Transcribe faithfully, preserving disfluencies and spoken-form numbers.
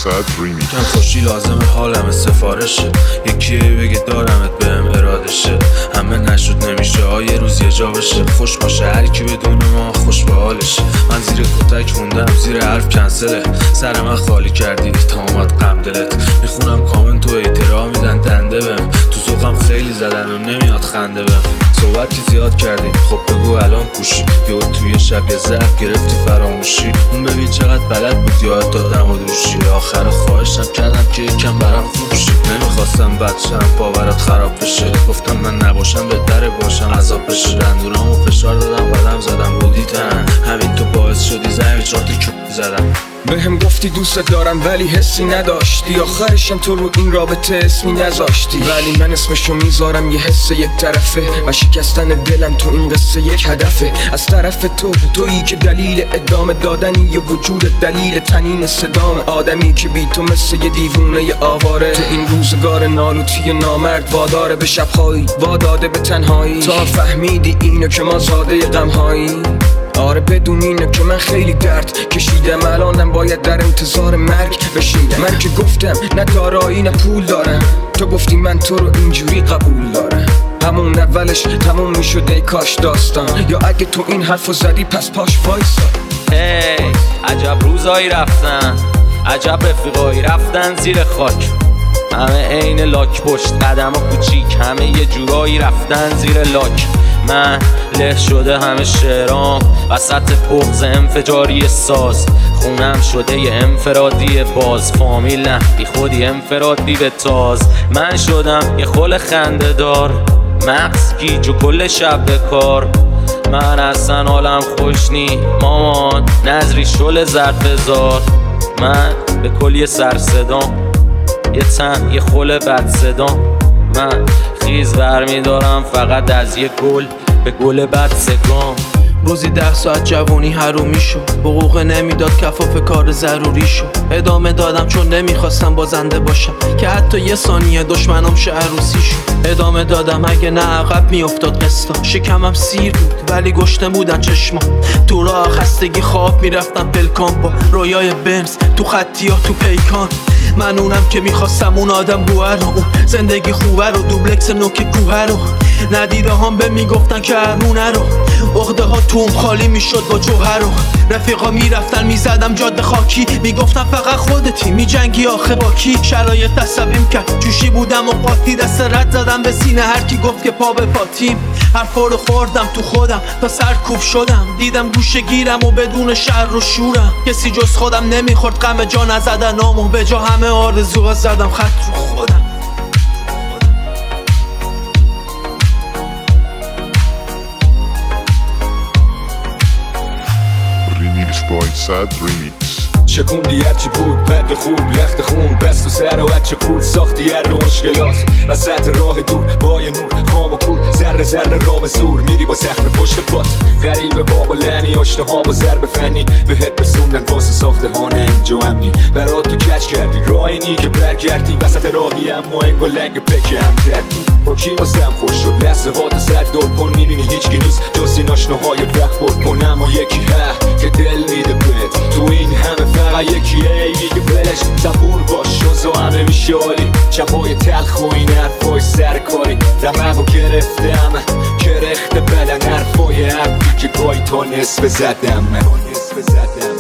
ریمیکس. کم خوشی لازمه حالم سفارشه، یکی بگه دارمت بهم ارادشه. همه نشد نمیشه ها یه روز یه جا بشه. خوش باشه هر کی بدون ما خوش به حالشه. من زیر کتک موندم زیر حرف کنسله. سر من خالی کردی تا اومد غم دلت. میخونم کامنت و اعتراض میدن دنده بهم. تو ذوقم خیلی زدن و نمیاد خنده بهم. صحبت که زیاد کردیم خب بگو الان کوشی. یا توی شب یه ضعف گرفتی فراموشی. اون ببین چقدر بلد بود یاد دادم و دوشی. آخر خواهشم کردم که یکم برام خوشی. نمیخواستم بچم باورات خراب بشه. گفتم من نباشم بهتره باشم عذاب بشه. دندونامو فشار دادم قدم زدم بودی تن. همین تو باعث شدی زمین چهار تا کیک زدم. بهم گفتی دوست دارم ولی حسی نداشتی. آخرشم تو رو این رابطه اسمی نذاشتی. ولی من اسمشو میذارم یه حس یک طرفه و شکستن دلم تو این قصه یک هدفه. از طرف تو تویی که دلیل ادامه دادنی یه وجود دلیل تنین صدام. آدمی که بی تو مثل یه دیوونه ی آواره. تو این روزگار نالوتی نامرد واداره به شبهایی واداده به تنهایی. تا فهمیدی اینو که ما زاده غمهایی. آره بدون اینه که من خیلی درد کشیدم. الانم باید در انتظار مرگ بشینم. من که گفتم نه دارایی نه پول دارم. تو گفتی من تو رو اینجوری قبول دارم. همون اولش تموم میشد ای کاش داستان. یا اگه تو این حرفو زدی پس پاش وایسا. هی عجب روزایی رفتن، عجب رفیقایی رفتن زیر خاک. همه عین لاک پشت قدم و کوچیک. همه یه جورایی رفتن زیر لاک. من له شده همه شعرام وسط بغض انفجاری ساز. خونم شده یه انفرادی باز. فامیل نه بی خودی انفرادی به تاز. من شدم یه خل خنده دار. مغز گیج و کل شب به کار. من اصلا حالم خوش نی مامان نظری شل زرد بزار. من به کل یه سر صدام. یه تن یه خل بد صدام. من خیز برمیدارم فقط از یه گل به گل بد سگام. روزی ده ساعت جوونی حرومی شو. حقوق نمیداد کفاف کار ضروری شو. ادامه دادم چون نمیخواستم بازنده باشم که حتی یه ثانیه دشمنم شه عروسی شو. ادامه دادم اگه نه عقب میافتاد قسطا. شکمم سیر بود ولی گشنه بودن چشما. تو راه خستگی خواب میرفتم پلکان با رویای بنز تو خطی ها تو پیکان. من اونم که میخواستم اون آدم بوه رو. اون زندگی خوبه رو دوبلکس نوک کوه رو. ندیده هم به میگفتن که هرمونه رو. عقده ها توم خالی میشد با جوهر رو. رفیقا میرفتن میزدم جاده خاکی. میگفتن فقط خودتی میجنگی آخه با کی. شرایط عصبیم کرد جوشی بودم و قاطی. دست رد زدم به سینه هر کی گفت که پا به پاتیم. حرفا رو خوردم تو خودم تا سرکوب شدم. دیدم گوشه گیرم و بدون شر و شورم. کسی جز خودم نمیخورد غم جا نزدنام. و به جا همه آرزوها زدم خط رو خودم. ریمیکس بای صد ریمیکس. شکوندی هرچی بود بد خوب لخت خون. بست و سر و هرچه پول ساختی هر رو مشکلات. وسط راه دور با یه نور خام و کور. ذره ذره راه زور میری با زخم پشت پات. غریبه بابا لعنی آشنا ها با ضرب فنی. بهت رسوندن واسه ساختمان اینجا امنی. برات تو کچ کردی راه اینی که برگردی. وسط راهی اما انگار لنگ پک هم کردی. با کی واسم خوش شد لحظه هات سر دور کن. میبینی هیچکی نیست جز این آشناهای وقت برد کن. اما یکی ها که دل میده بهت. تو این همه فقط یکیه میگه بلش صبور باش شوزا همه میشه عالی. شبای تلخ و این حرفای سرکاری. دمه و گرفتم کرخت بدن حرفای عبی که گاهی تا نصف زدم.